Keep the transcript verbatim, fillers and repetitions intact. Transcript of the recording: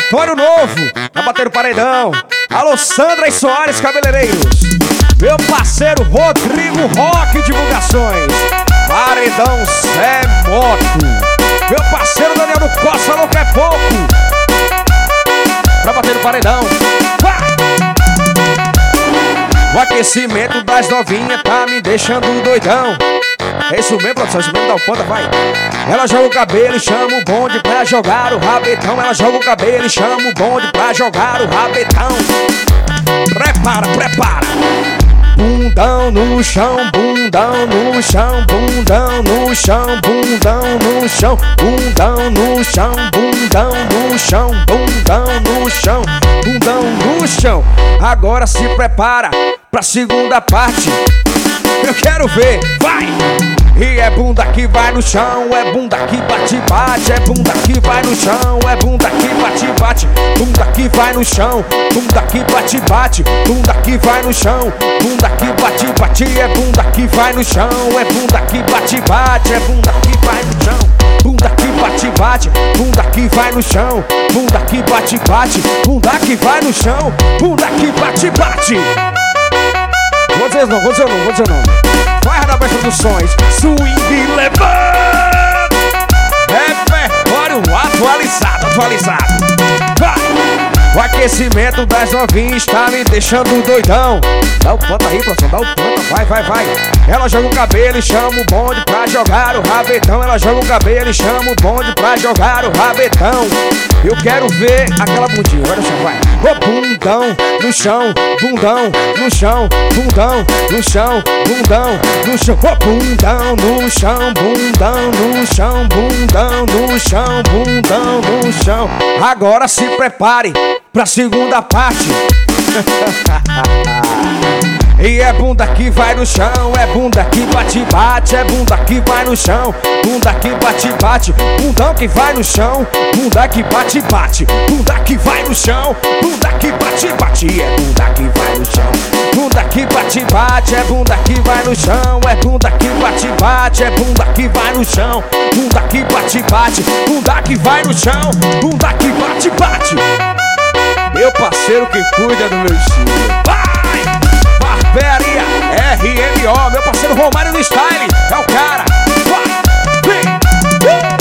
repertório novo, tá batendo paredão. Alô, Sandra e Soares Cabeleireiros. Meu parceiro Rodrigo Roque Divulgações. Paredão Zé Moto. Meu parceiro Daniel do Costa, não quer pouco. Pra bater no paredão. Vai! O aquecimento das novinhas tá me deixando doidão. É isso mesmo, produção, isso mesmo, dá um ponta, vai. Ela joga o cabelo e chama o bonde pra jogar o rabetão. Ela joga o cabelo e chama o bonde pra jogar o rabetão. Prepara, prepara. Bundão no chão, bundão no chão, bundão no chão, bundão no chão, bundão no chão, bundão no chão, bundão no chão, bundão no chão. Agora se prepara pra segunda parte. Eu quero ver, vai! E é bunda que vai no chão, é bunda que bate, bate, é bunda que vai no chão, é bunda que bate, bate, bunda que vai no chão, bunda que bate, bate, bunda que vai no chão, bunda que bate, bate, é bunda que vai no chão, é bunda que bate, bate, é bunda que vai no chão, bunda que bate, bate, bunda que vai no chão, bunda que bate, bate, bunda que vai no chão, bunda que bate, bate. Vou dizer não, vou dizer não, vou dizer não. Vai da Baixa dos Sons, Swing Levanta. Repertório atualizado, atualizado. Vai! O aquecimento das novinhas tá me deixando doidão. Dá o ponta aí, produção, dá o ponta, vai, vai, vai. Ela joga o cabelo e chama o bonde pra jogar o rabetão. Ela joga o cabelo e chama o bonde pra jogar o rabetão. Eu quero ver aquela bundinha, olha só, vai. Ô bundão no chão, bundão no chão, bundão no chão, bundão no chão. Ô bundão no chão, bundão no chão, bundão no chão, bundão no chão. Agora se prepare pra segunda parte. E é bunda que vai no chão, é bunda que bate, bate, é bunda que vai no chão, bunda que bate, bate, bundão que vai no chão, bunda que bate, bate, bunda que vai no chão, bunda que bate, bate, é bunda que vai no chão, bunda que bate, bate, é bunda que vai no chão, é bunda que bate, bate, é bunda que vai no chão, bunda que bate, bate, bunda que vai no chão, bunda que bate, bate. Meu parceiro que cuida do meu estilo. Vai! Barbearia R M O, meu parceiro Romário no Style, é o cara. Vai! Vem!